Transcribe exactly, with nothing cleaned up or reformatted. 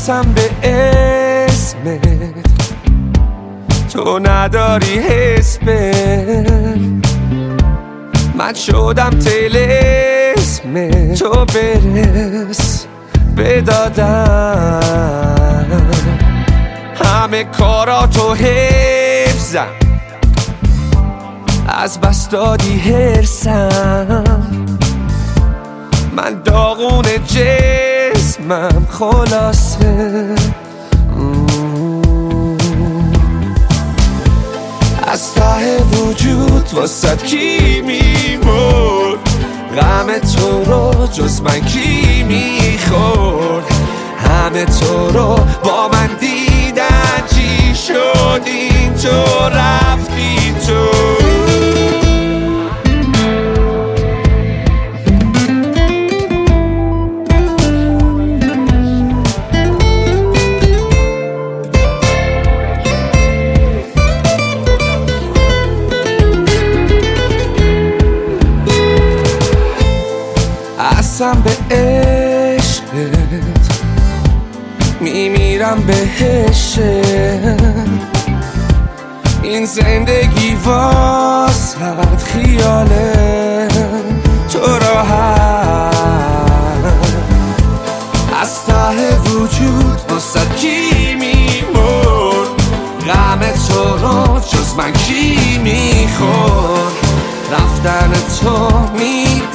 قسم به اسمت تو نداری حس من شدم طلسم تو برس بدادم همه کاراتو حفظم از بس دادی هرسم من داغون جسمم خلاصه از ته وجود واسد کی میمرد غم تو رو جز من کی میخورد همه تو رو با من دیدن چی شد این تو رفتی تو قسم به عشقت میمیرم بهش این زندگی واسد خیاله تو راحت از ته وجود واسد کی میمرد غم تو رو جز من کی میخورد رفتن تو می